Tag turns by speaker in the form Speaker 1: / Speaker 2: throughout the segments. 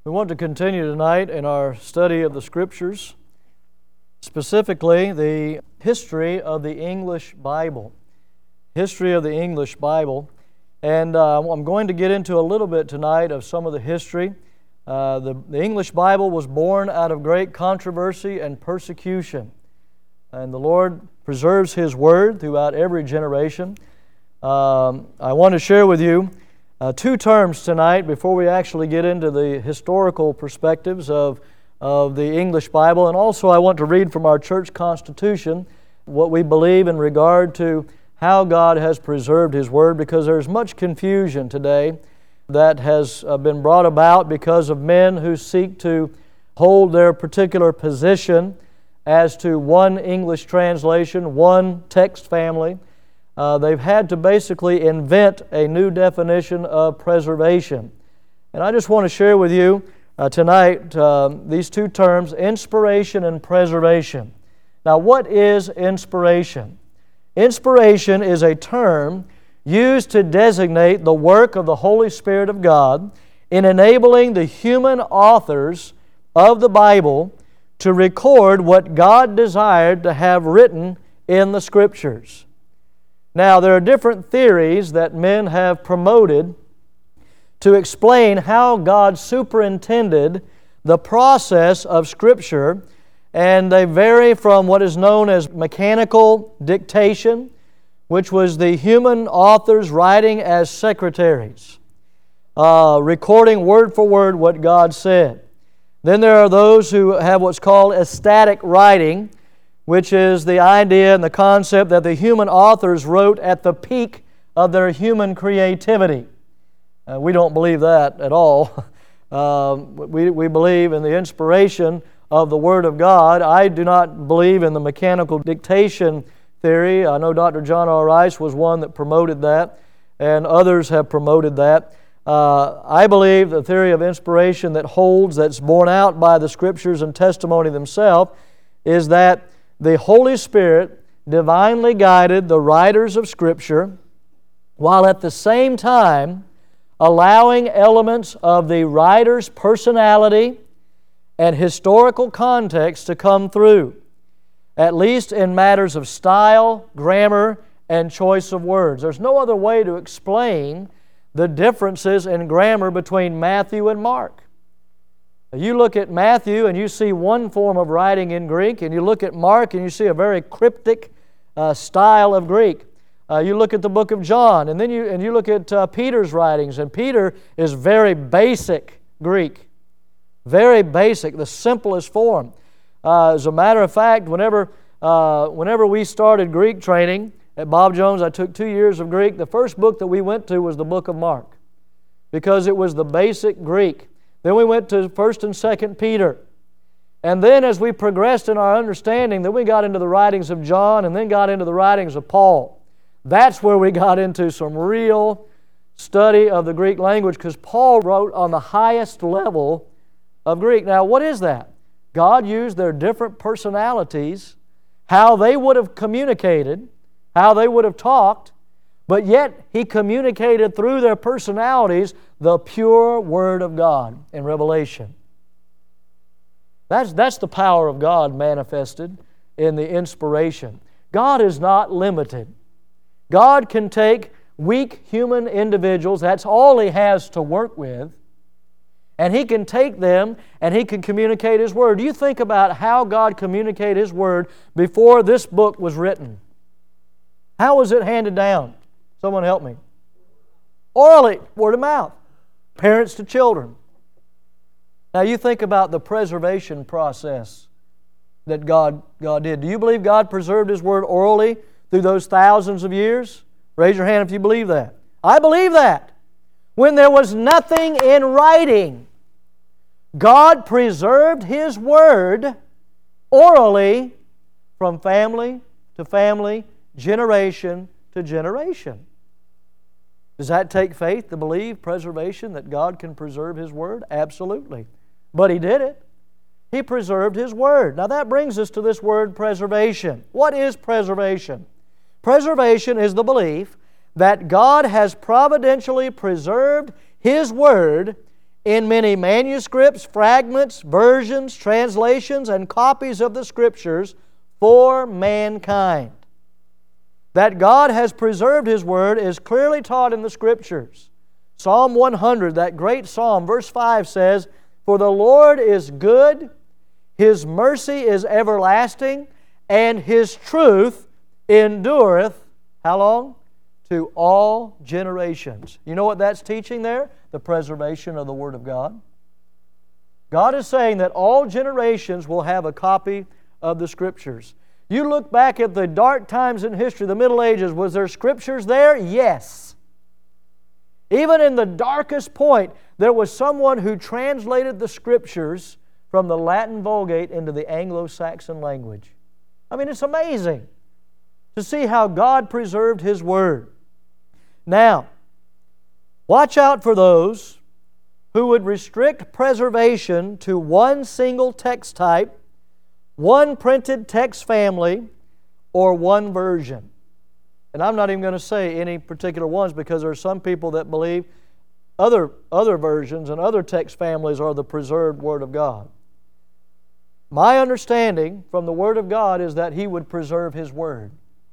Speaker 1: We want to continue tonight in our study of the Scriptures, specifically the history of the English Bible. History of the English Bible. And I'm going to get into a little bit tonight of some of the history. The English Bible was born out of great controversy and persecution. And the Lord preserves His Word throughout every generation. I want to share with you two terms tonight before we actually get into the historical perspectives of the English Bible. And also I want to read from our church constitution what we believe in regard to how God has preserved His Word, because there's much confusion today that has been brought about because of men who seek to hold their particular position as to one English translation, one text family. They've had to basically invent a new definition of preservation. And I just want to share with you tonight these two terms, inspiration and preservation. Now, what is inspiration? Inspiration is a term used to designate the work of the Holy Spirit of God in enabling the human authors of the Bible to record what God desired to have written in the Scriptures. Now, there are different theories that men have promoted to explain how God superintended the process of Scripture, and they vary from what is known as mechanical dictation, which was the human authors writing as secretaries, recording word for word what God said. Then there are those who have what's called ecstatic writing, which is the idea and the concept that the human authors wrote at the peak of their human creativity. We don't believe that at all. We believe in the inspiration of the Word of God. I do not believe in the mechanical dictation theory. I know Dr. John R. Rice was one that promoted that, and others have promoted that. I believe the theory of inspiration that holds, that's borne out by the Scriptures and testimony themselves, is that the Holy Spirit divinely guided the writers of Scripture while at the same time allowing elements of the writer's personality and historical context to come through, at least in matters of style, grammar, and choice of words. There's no other way to explain the differences in grammar between Matthew and Mark. You look at Matthew and you see one form of writing in Greek, and you look at Mark and you see a very cryptic style of Greek. You look at the book of John, and then you look at Peter's writings, and Peter is very basic Greek. Very basic, the simplest form. As a matter of fact, whenever we started Greek training at Bob Jones, I took 2 years of Greek. The first book that we went to was the book of Mark, because it was the basic Greek. Then we went to 1st and 2nd Peter. And then as we progressed in our understanding, then we got into the writings of John and then got into the writings of Paul. That's where we got into some real study of the Greek language, because Paul wrote on the highest level of Greek. Now, what is that? God used their different personalities, how they would have communicated, how they would have talked, but yet He communicated through their personalities the pure Word of God in Revelation. That's the power of God manifested in the inspiration. God is not limited. God can take weak human individuals, that's all He has to work with, and He can take them and He can communicate His Word. Do you think about how God communicated His Word before this book was written? How was it handed down? Someone help me. Orally, word of mouth. Parents to children. Now you think about the preservation process that God did. Do you believe God preserved His Word orally through those thousands of years? Raise your hand if you believe that. I believe that. When there was nothing in writing, God preserved His Word orally from family to family, generation to generation. Does that take faith to believe preservation, that God can preserve His Word? Absolutely. But He did it. He preserved His Word. Now that brings us to this word preservation. What is preservation? Preservation is the belief that God has providentially preserved His Word in many manuscripts, fragments, versions, translations, and copies of the Scriptures for mankind. That God has preserved His Word is clearly taught in the Scriptures. Psalm 100, that great psalm, verse 5 says, "For the Lord is good, His mercy is everlasting, and His truth endureth," how long? "To all generations." You know what that's teaching there? The preservation of the Word of God. God is saying that all generations will have a copy of the Scriptures. You look back at the dark times in history, the Middle Ages, was there Scriptures there? Yes. Even in the darkest point, there was someone who translated the Scriptures from the Latin Vulgate into the Anglo-Saxon language. I mean, it's amazing to see how God preserved His Word. Now, watch out for those who would restrict preservation to one single text type, one printed text family, or one version. And I'm not even going to say any particular ones, because there are some people that believe other versions and other text families are the preserved Word of God. My understanding from the Word of God is that He would preserve His Word.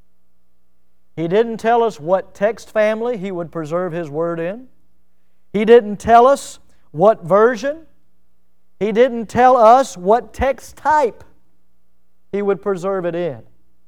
Speaker 1: He didn't tell us what text family He would preserve His Word in. He didn't tell us what version. He didn't tell us what text type He would preserve it in.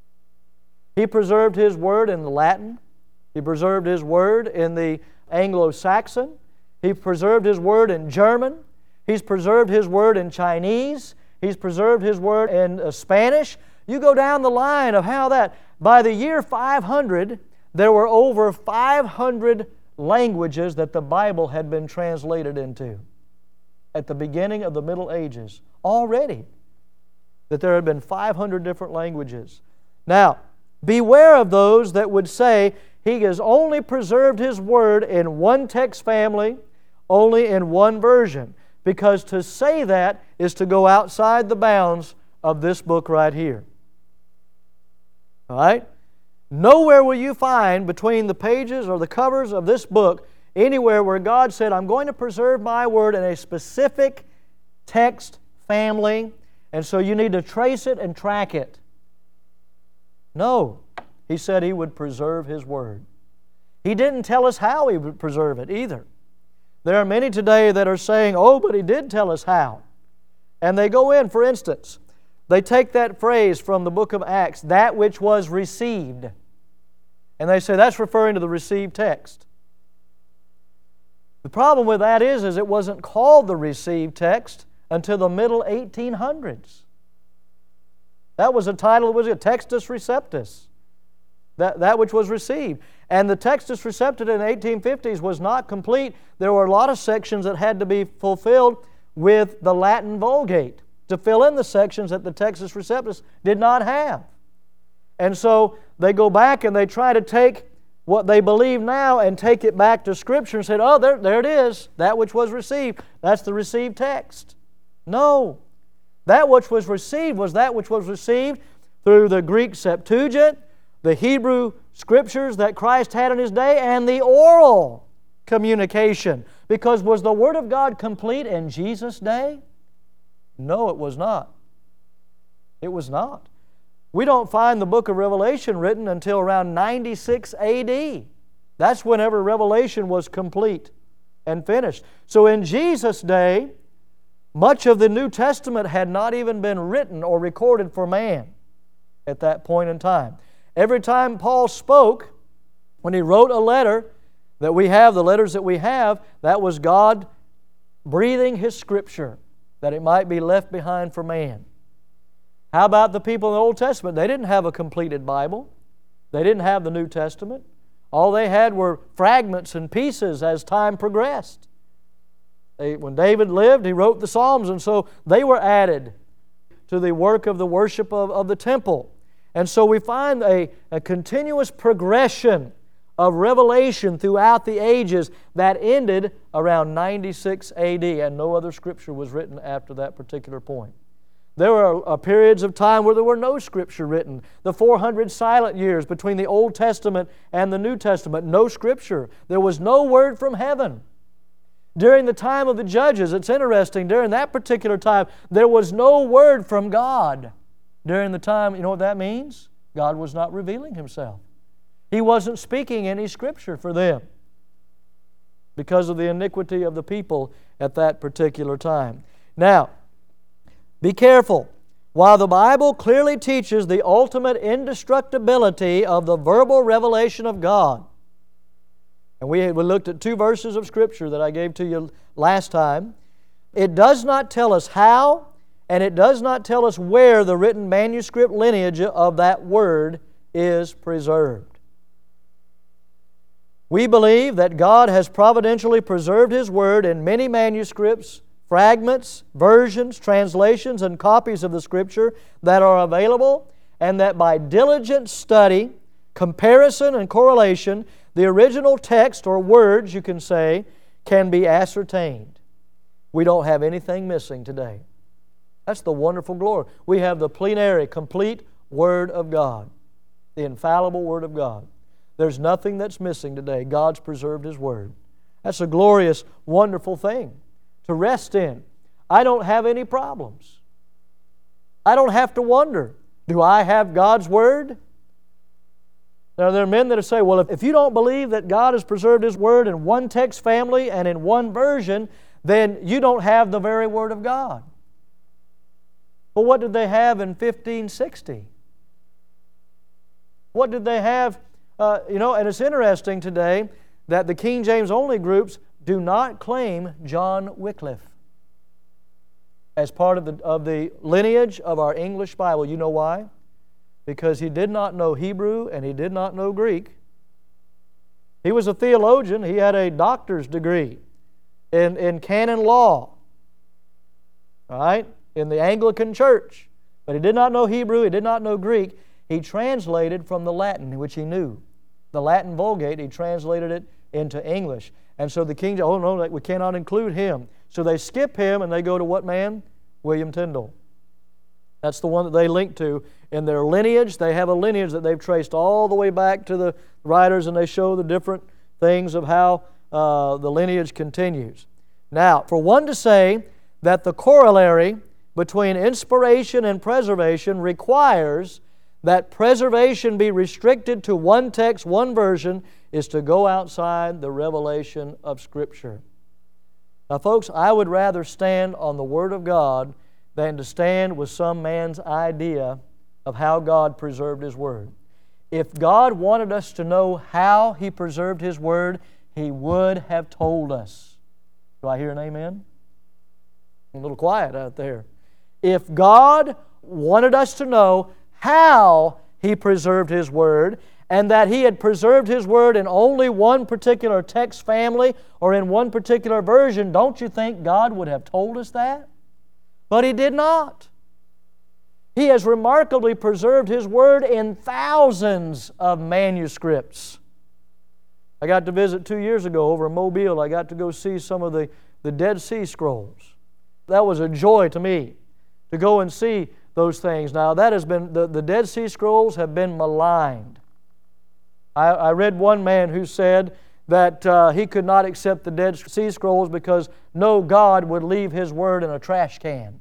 Speaker 1: He preserved His Word in the Latin. He preserved His Word in the Anglo-Saxon. He preserved His Word in German. He's preserved His Word in Chinese. He's preserved His Word in Spanish. You go down the line of how that. By the year 500, there were over 500 languages that the Bible had been translated into. At the beginning of the Middle Ages, already, that there had been 500 different languages. Now, beware of those that would say He has only preserved His Word in one text family, only in one version. Because to say that is to go outside the bounds of this book right here. All right? Nowhere will you find between the pages or the covers of this book anywhere where God said, "I'm going to preserve my Word in a specific text family, and so you need to trace it and track it." No. He said He would preserve His Word. He didn't tell us how He would preserve it either. There are many today that are saying, "Oh, but He did tell us how." And they go in, for instance, they take that phrase from the book of Acts, "that which was received," and they say that's referring to the received text. The problem with that is it wasn't called the received text until the middle 1800s. That was a title, was it? Textus Receptus. That which was received. And the Textus Receptus in the 1850s was not complete. There were a lot of sections that had to be fulfilled with the Latin Vulgate to fill in the sections that the Textus Receptus did not have. And so they go back and they try to take what they believe now and take it back to Scripture and say, "Oh, there it is, that which was received. That's the received text." No. That which was received was that which was received through the Greek Septuagint, the Hebrew Scriptures that Christ had in His day, and the oral communication. Because was the Word of God complete in Jesus' day? No, it was not. It was not. We don't find the book of Revelation written until around 96 A.D. That's whenever Revelation was complete and finished. So in Jesus' day, much of the New Testament had not even been written or recorded for man at that point in time. Every time Paul spoke, when he wrote a letter that we have, the letters that we have, that was God breathing His Scripture, that it might be left behind for man. How about the people in the Old Testament? They didn't have a completed Bible. They didn't have the New Testament. All they had were fragments and pieces as time progressed. When David lived, he wrote the Psalms, and so they were added to the work of the worship of the temple. And so we find a continuous progression of revelation throughout the ages that ended around 96 A.D., and no other Scripture was written after that particular point. There were periods of time where there were no Scripture written. The 400 silent years between the Old Testament and the New Testament, no Scripture. There was no word from heaven. During the time of the judges, it's interesting, during that particular time, there was no word from God. During the time, you know what that means? God was not revealing Himself. He wasn't speaking any Scripture for them because of the iniquity of the people at that particular time. Now, be careful. While the Bible clearly teaches the ultimate indestructibility of the verbal revelation of God, and we looked at 2 verses of Scripture that I gave to you last time, it does not tell us how, and it does not tell us where the written manuscript lineage of that Word is preserved. We believe that God has providentially preserved His Word in many manuscripts, fragments, versions, translations, and copies of the Scripture that are available, and that by diligent study, comparison, and correlation, the original text, or words, you can say, can be ascertained. We don't have anything missing today. That's the wonderful glory. We have the plenary, complete Word of God, the infallible Word of God. There's nothing that's missing today. God's preserved His Word. That's a glorious, wonderful thing to rest in. I don't have any problems. I don't have to wonder, do I have God's Word? Now, there are men that say, well, if you don't believe that God has preserved His Word in one text family and in one version, then you don't have the very Word of God. Well, what did they have in 1560? What did they have? And it's interesting today that the King James only groups do not claim John Wycliffe as part of the lineage of our English Bible. You know why? Because he did not know Hebrew and he did not know Greek. He was a theologian. He had a doctor's degree in canon law, all right, in the Anglican Church. But he did not know Hebrew. He did not know Greek. He translated from the Latin, which he knew. The Latin Vulgate, he translated it into English. And so the King, oh no, we cannot include him. So they skip him and they go to what man? William Tyndale. That's the one that they link to. In their lineage, they have a lineage that they've traced all the way back to the writers, and they show the different things of how the lineage continues. Now, for one to say that the corollary between inspiration and preservation requires that preservation be restricted to one text, one version, is to go outside the revelation of Scripture. Now, folks, I would rather stand on the Word of God than to stand with some man's idea of how God preserved His Word. If God wanted us to know how He preserved His Word, He would have told us. Do I hear an amen? A little quiet out there. If God wanted us to know how He preserved His Word, and that He had preserved His Word in only one particular text family or in one particular version, don't you think God would have told us that? But He did not. He has remarkably preserved His Word in thousands of manuscripts. I got to visit 2 years ago over in Mobile. I got to go see some of the Dead Sea Scrolls. That was a joy to me to go and see those things. Now, that has been, the Dead Sea Scrolls have been maligned. I read one man who said that he could not accept the Dead Sea Scrolls because no God would leave His Word in a trash can.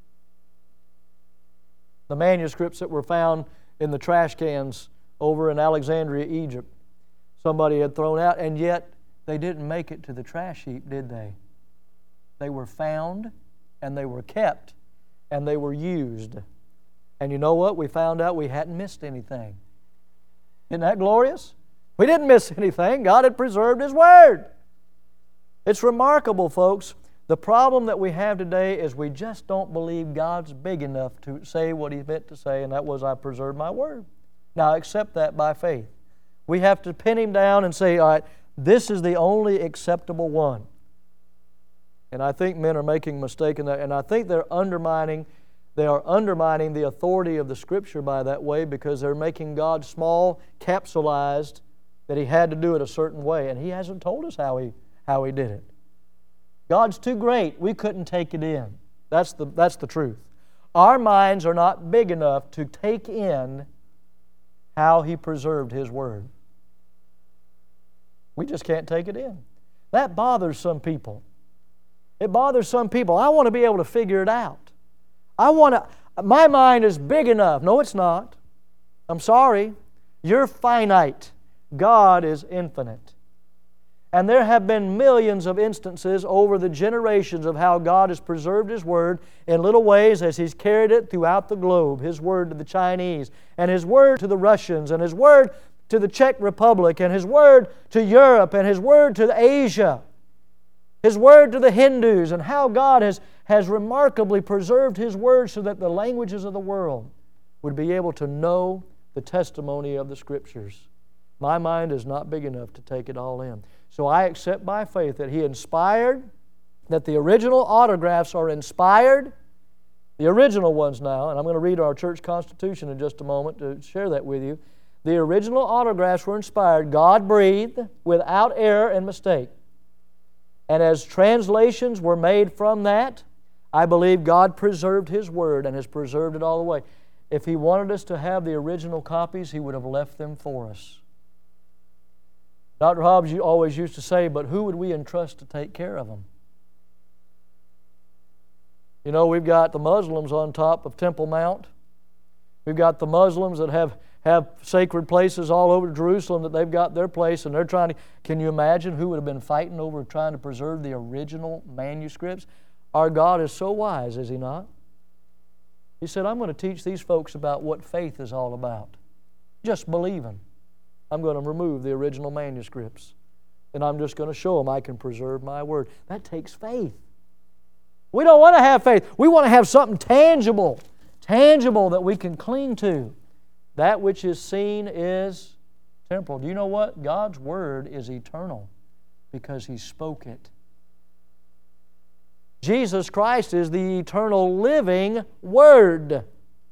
Speaker 1: The manuscripts that were found in the trash cans over in Alexandria, Egypt, somebody had thrown out, and yet they didn't make it to the trash heap, did they? They were found, and they were kept, and they were used. And you know what? We found out we hadn't missed anything. Isn't that glorious? We didn't miss anything. God had preserved His Word. It's remarkable, folks. The problem that we have today is we just don't believe God's big enough to say what He meant to say, and that was, I preserved my Word. Now, accept that by faith. We have to pin Him down and say, all right, this is the only acceptable one. And I think men are making a mistake in that, and I think they are undermining the authority of the Scripture by that way, because they're making God small, capsulized, that He had to do it a certain way, and He hasn't told us how He did it. God's too great. We couldn't take it in. That's the truth. Our minds are not big enough to take in how He preserved His Word. We just can't take it in. That bothers some people. It bothers some people. I want to be able to figure it out. My mind is big enough. No, it's not. I'm sorry. You're finite. God is infinite. And there have been millions of instances over the generations of how God has preserved His Word in little ways as He's carried it throughout the globe. His Word to the Chinese, and His Word to the Russians, and His Word to the Czech Republic, and His Word to Europe, and His Word to Asia. His Word to the Hindus, and how God has remarkably preserved His Word so that the languages of the world would be able to know the testimony of the Scriptures. My mind is not big enough to take it all in. So I accept by faith that He inspired, that the original autographs are inspired, the original ones now, and I'm going to read our church constitution in just a moment to share that with you. The original autographs were inspired, God-breathed, without error and mistake. And as translations were made from that, I believe God preserved His Word and has preserved it all the way. If He wanted us to have the original copies, He would have left them for us. Dr. Hobbs always used to say, but who would we entrust to take care of them? You know, we've got the Muslims on top of Temple Mount. We've got the Muslims that have sacred places all over Jerusalem that they've got their place, and they're trying to... Can you imagine who would have been fighting over trying to preserve the original manuscripts? Our God is so wise, is He not? He said, I'm going to teach these folks about what faith is all about. Just believing. I'm going to remove the original manuscripts, and I'm just going to show them I can preserve my Word. That takes faith. We don't want to have faith. We want to have something tangible that we can cling to. That which is seen is temporal. Do you know what? God's Word is eternal because He spoke it. Jesus Christ is the eternal living Word.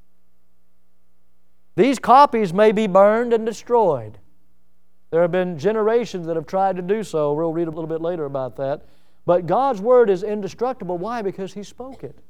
Speaker 1: These copies may be burned and destroyed. There have been generations that have tried to do so. We'll read a little bit later about that. But God's Word is indestructible. Why? Because He spoke it.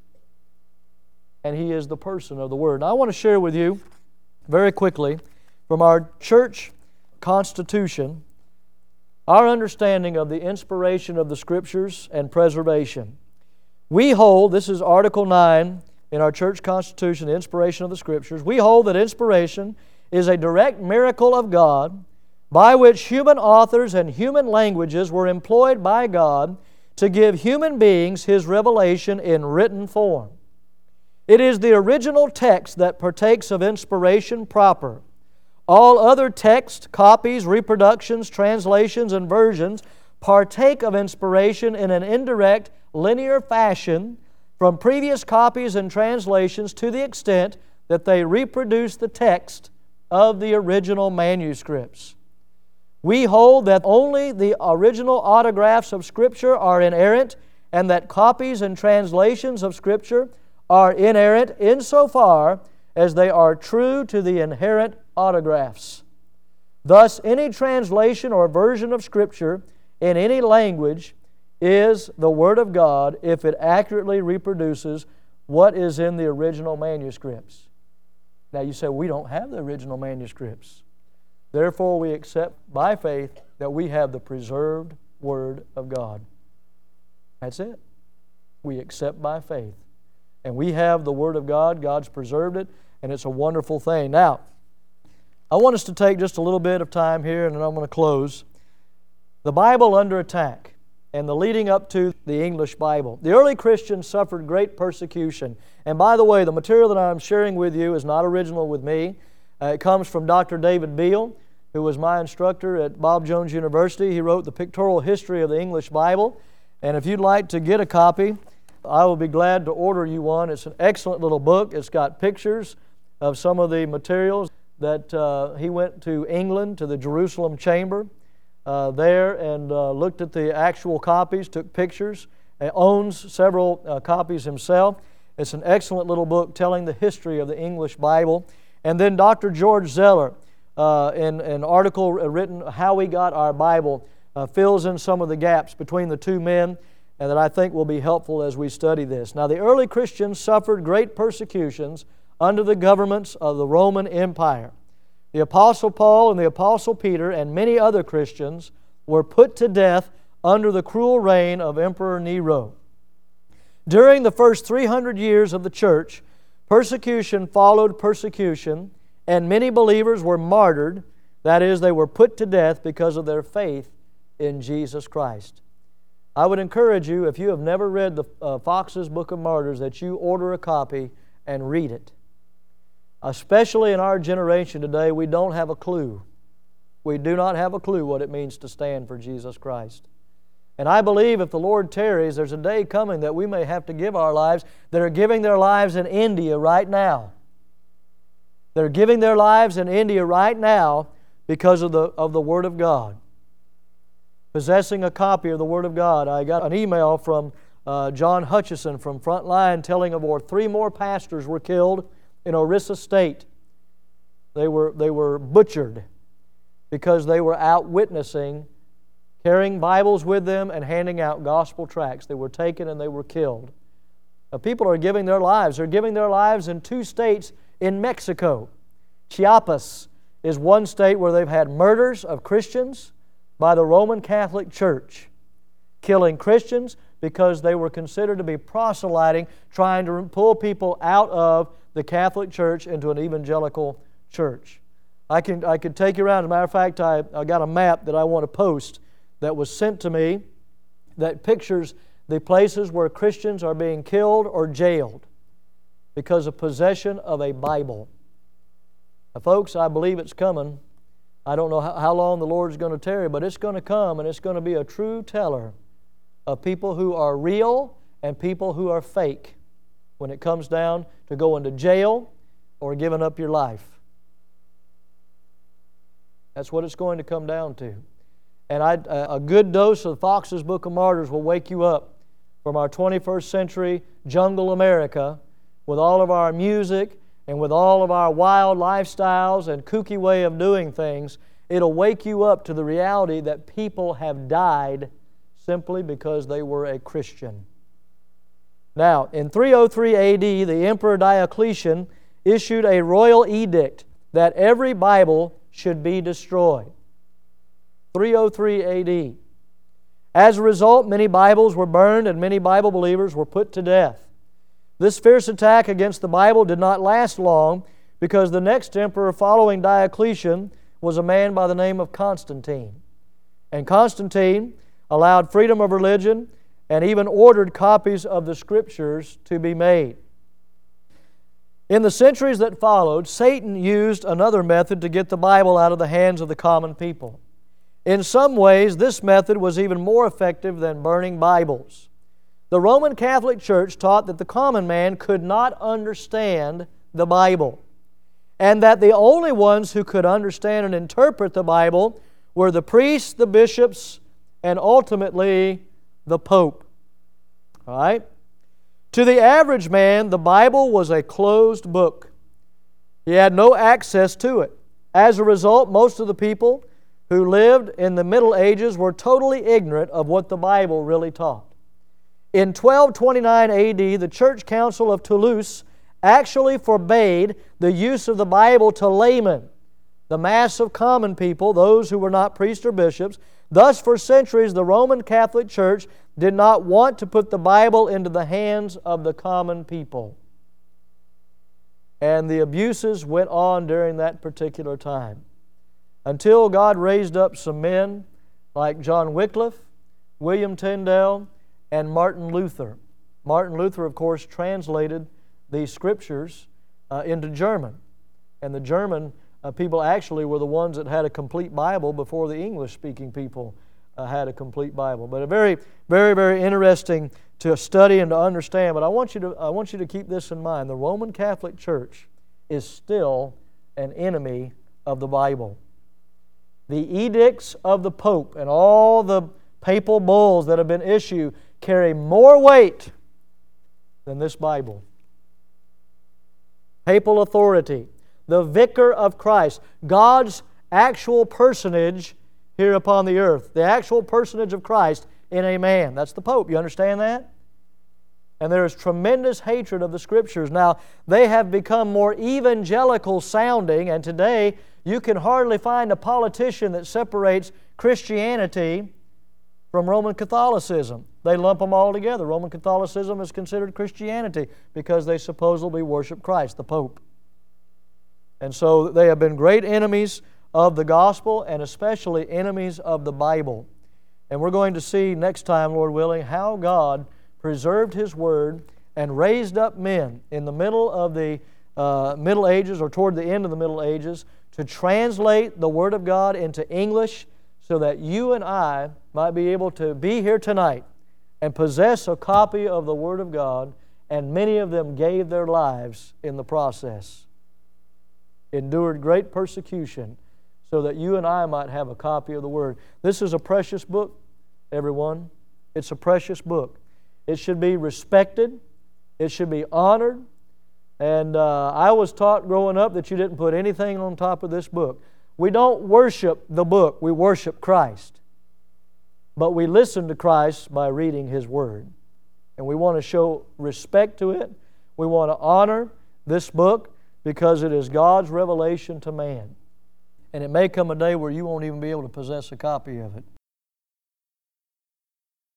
Speaker 1: And He is the person of the Word. Now, I want to share with you very quickly from our church constitution our understanding of the inspiration of the Scriptures and preservation. We hold, this is Article 9 in our church constitution, the inspiration of the Scriptures. We hold that inspiration is a direct miracle of God by which human authors and human languages were employed by God to give human beings His revelation in written form. It is the original text that partakes of inspiration proper. All other texts, copies, reproductions, translations, and versions partake of inspiration in an indirect, linear fashion from previous copies and translations to the extent that they reproduce the text of the original manuscripts. We hold that only the original autographs of Scripture are inerrant and that copies and translations of Scripture are inerrant insofar as they are true to the inherent autographs. Thus, any translation or version of Scripture in any language is the Word of God if it accurately reproduces what is in the original manuscripts. Now you say, we don't have the original manuscripts. Therefore, we accept by faith that we have the preserved Word of God. That's it. We accept by faith. And we have the Word of God. God's preserved it, and it's a wonderful thing. Now, I want us to take just a little bit of time here, and then I'm going to close. The Bible under attack and the leading up to the English Bible. The early Christians suffered great persecution. And by the way, the material that I'm sharing with you is not original with me. It comes from Dr. David Beale, who was my instructor at Bob Jones University. He wrote the Pictorial History of the English Bible. And if you'd like to get a copy, I will be glad to order you one. It's an excellent little book. It's got pictures of some of the materials that he went to England, to the Jerusalem Chamber there, and looked at the actual copies, took pictures, owns several copies himself. It's an excellent little book telling the history of the English Bible. And then Dr. George Zeller, in an article written, How We Got Our Bible, fills in some of the gaps between the two men, and that I think will be helpful as we study this. Now, the early Christians suffered great persecutions under the governments of the Roman Empire. The Apostle Paul and the Apostle Peter and many other Christians were put to death under the cruel reign of Emperor Nero. During the first 300 years of the church, persecution followed persecution, and many believers were martyred. That is, they were put to death because of their faith in Jesus Christ. I would encourage you, if you have never read the Fox's Book of Martyrs, that you order a copy and read it. Especially in our generation today, we don't have a clue. We do not have a clue what it means to stand for Jesus Christ. And I believe if the Lord tarries, there's a day coming that we may have to give our lives. That are giving their lives in India right now. They're giving their lives in India right now because of the Word of God. Possessing a copy of the Word of God. I got an email from John Hutchison from Frontline telling of 3 more pastors were killed in Orissa State. They were butchered because they were out witnessing, carrying Bibles with them and handing out gospel tracts. They were taken and they were killed. Now, people are giving their lives. They're giving their lives in 2 states in Mexico. Chiapas is one state where they've had murders of Christians by the Roman Catholic Church, killing Christians because they were considered to be proselyting, trying to pull people out of the Catholic Church into an evangelical church. I could take you around. As a matter of fact, I got a map that I want to post that was sent to me that pictures the places where Christians are being killed or jailed because of possession of a Bible. Now, folks, I believe it's coming. I don't know how long the Lord's going to tarry, but it's going to come, and it's going to be a true teller of people who are real and people who are fake when it comes down to going to jail or giving up your life. That's what it's going to come down to. And a good dose of Fox's Book of Martyrs will wake you up from our 21st century jungle America with all of our music and with all of our wild lifestyles and kooky way of doing things. It'll wake you up to the reality that people have died simply because they were a Christian. Now, in 303 A.D., the Emperor Diocletian issued a royal edict that every Bible should be destroyed. 303 A.D. As a result, many Bibles were burned and many Bible believers were put to death. This fierce attack against the Bible did not last long because the next emperor following Diocletian was a man by the name of Constantine. And Constantine allowed freedom of religion and even ordered copies of the Scriptures to be made. In the centuries that followed, Satan used another method to get the Bible out of the hands of the common people. In some ways, this method was even more effective than burning Bibles. The Roman Catholic Church taught that the common man could not understand the Bible, and that the only ones who could understand and interpret the Bible were the priests, the bishops, and ultimately the Pope. All right? To the average man, the Bible was a closed book. He had no access to it. As a result, most of the people who lived in the Middle Ages were totally ignorant of what the Bible really taught. In 1229 A.D., the Church Council of Toulouse actually forbade the use of the Bible to laymen, the mass of common people, those who were not priests or bishops. Thus, for centuries, the Roman Catholic Church did not want to put the Bible into the hands of the common people. And the abuses went on during that particular time, until God raised up some men like John Wycliffe, William Tyndale, and Martin Luther. Martin Luther, of course, translated these Scriptures into German. And the German people actually were the ones that had a complete Bible before the English-speaking people had a complete Bible. But a very, very, very interesting to study and to understand. But I want you to keep this in mind. The Roman Catholic Church is still an enemy of the Bible. The edicts of the Pope and all the papal bulls that have been issued carry more weight than this Bible. Papal authority, the vicar of Christ, God's actual personage here upon the earth, the actual personage of Christ in a man. That's the Pope. You understand that? And there is tremendous hatred of the Scriptures. Now, they have become more evangelical sounding, and today you can hardly find a politician that separates Christianity from Roman Catholicism. They lump them all together. Roman Catholicism is considered Christianity because they supposedly worship Christ, the Pope. And so they have been great enemies of the gospel and especially enemies of the Bible. And we're going to see next time, Lord willing, how God preserved His Word and raised up men in the middle of the Middle Ages or toward the end of the Middle Ages to translate the Word of God into English so that you and I might be able to be here tonight and possess a copy of the Word of God, and many of them gave their lives in the process. Endured great persecution so that you and I might have a copy of the Word. This is a precious book, everyone. It's a precious book. It should be respected. It should be honored. And I was taught growing up that you didn't put anything on top of this book. We don't worship the book. We worship Christ. But we listen to Christ by reading His Word. And we want to show respect to it. We want to honor this book because it is God's revelation to man. And it may come a day where you won't even be able to possess a copy of it.